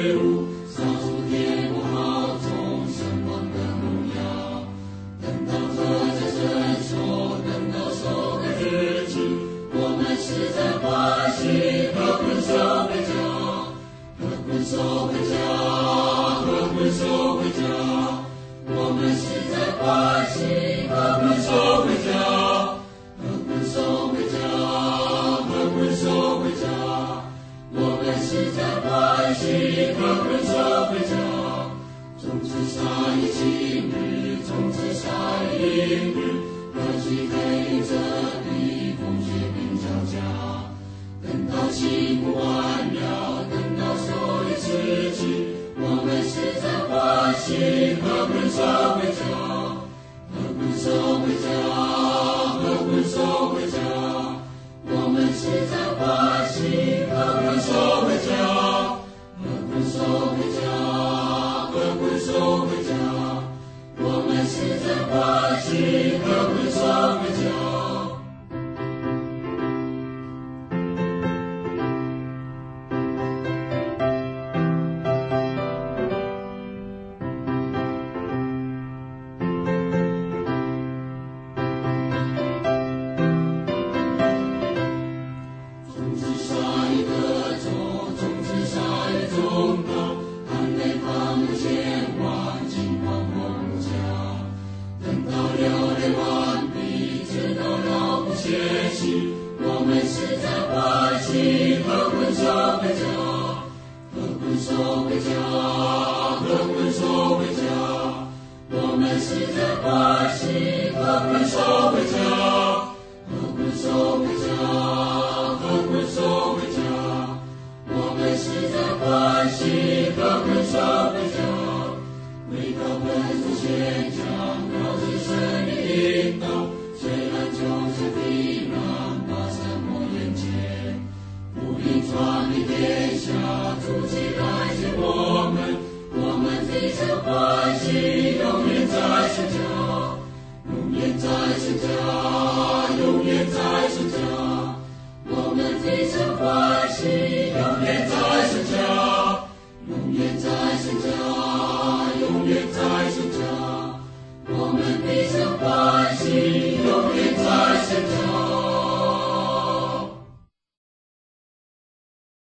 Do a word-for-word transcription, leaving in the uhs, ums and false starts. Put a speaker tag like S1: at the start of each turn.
S1: 觉悟，扫除天不好众生光的荣耀。等到喝着圣所，等到收割日子，我们实在欢喜，和捆手回家，和捆手回家，和捆手回家。我们实在欢喜，和捆手回家，和捆手回家，和捆手回家。我们实在欢喜，和捆手回家。从此杀一今日，从此杀一明日，何其配这地风雪并交加。等到七不完了，等到受一次期，我们实在欢喜，和捆手回家，和捆手回家，和捆手回家。我们实在欢喜，和捆手回家，和捆手回家，和捆手回家。我们实在欢喜，和捆手回家。我们实在欢喜，和捆手回家，和捆手回家，和捆手回家。我们实在欢喜，和捆手回家，和捆手回家，和捆手回家。我们实在欢喜，和捆手回家。为告本主宣讲，表示神的引导，虽然救赎必然把山漠眼前，福音传遍天下，主起来接我们，我们的神欢喜，永远在神家，永远在神家，永远在神家。我们的神欢喜，